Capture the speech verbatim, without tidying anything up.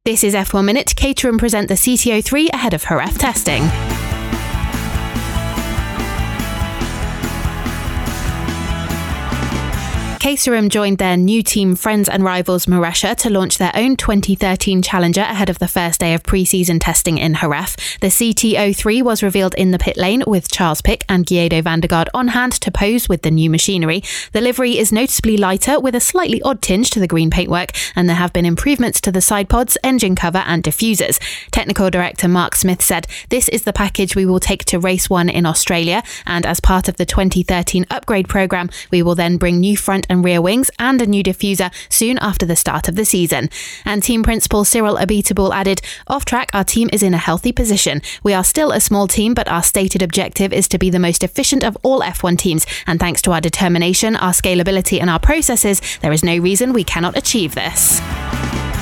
This is F one Minute. Caterham present the C T zero three ahead of Jerez testing. Caterham joined their new team friends and rivals Marussia to launch their own twenty thirteen Challenger ahead of the first day of pre-season testing in Jerez. The C T zero three was revealed in the pit lane with Charles Pic and Guido van der Garde on hand to pose with the new machinery. The livery is noticeably lighter with a slightly odd tinge to the green paintwork, and there have been improvements to the side pods, engine cover and diffusers. Technical Director Mark Smith said, "This is the package we will take to race one in Australia, and as part of the twenty thirteen upgrade programme, we will then bring new front and rear wings and a new diffuser soon after the start of the season." And team principal Cyril Abiteboul added, "Off track, our team is in a healthy position. We are still a small team, but our stated objective is to be the most efficient of all F one teams, and thanks to our determination, our scalability and our processes, there is no reason we cannot achieve this."